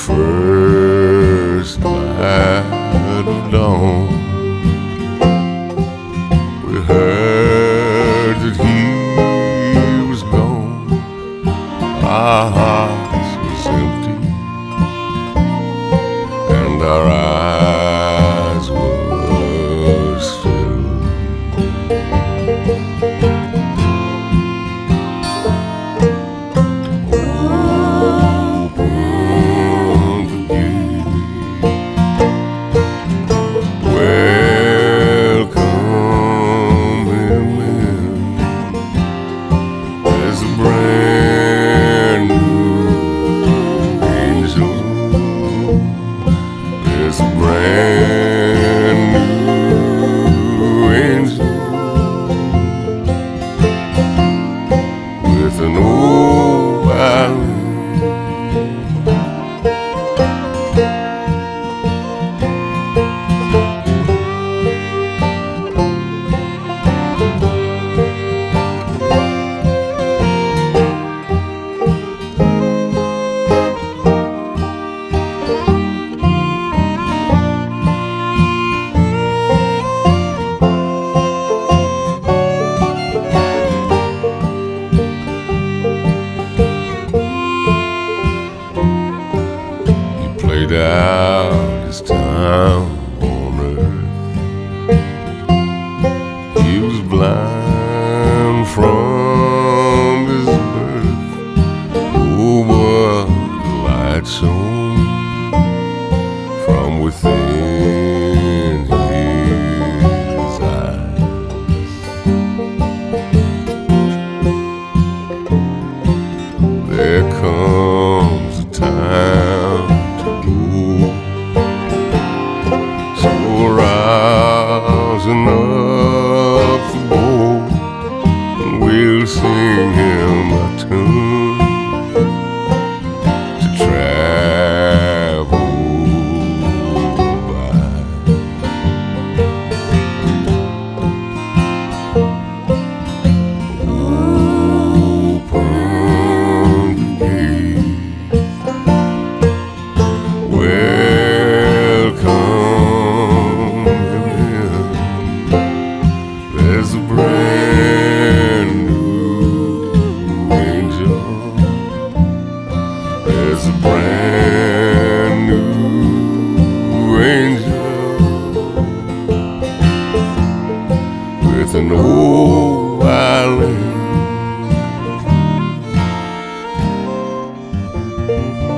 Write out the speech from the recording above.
first light of dawn, we heard that he was gone. Our hearts was empty and our eyes were still. An old violin, played out his time on earth. He was blind from his birth. Oh, but the light shone from within his eyes. There comes a time, so rising up the bowl, and we'll sing him a tune to travel by. Open the gate, welcome him in. There's a brand new angel. There's a brand new angel with an old violin.